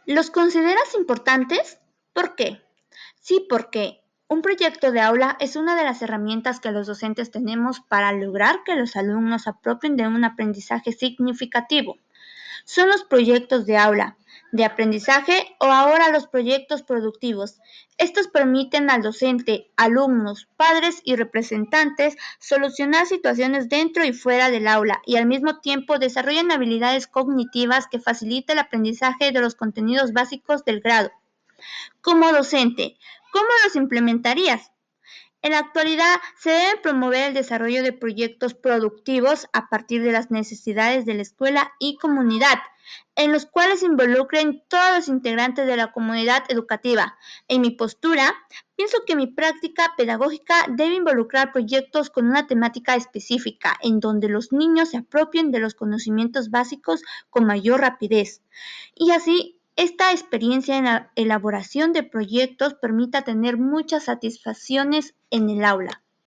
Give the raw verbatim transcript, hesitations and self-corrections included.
¿Los consideras importantes? ¿Por qué? Sí, porque un proyecto de aula es una de las herramientas que los docentes tenemos para lograr que los alumnos se apropien de un aprendizaje significativo. Son los proyectos de aula, de aprendizaje o ahora los proyectos productivos. Estos permiten al docente, alumnos, padres y representantes solucionar situaciones dentro y fuera del aula y al mismo tiempo desarrollan habilidades cognitivas que facilitan el aprendizaje de los contenidos básicos del grado. Como docente, ¿cómo los implementarías? En la actualidad se debe promover el desarrollo de proyectos productivos a partir de las necesidades de la escuela y comunidad, en los cuales se involucren todos los integrantes de la comunidad educativa. En mi postura, pienso que mi práctica pedagógica debe involucrar proyectos con una temática específica, en donde los niños se apropien de los conocimientos básicos con mayor rapidez. Y así, esta experiencia en la elaboración de proyectos permita tener muchas satisfacciones en el aula.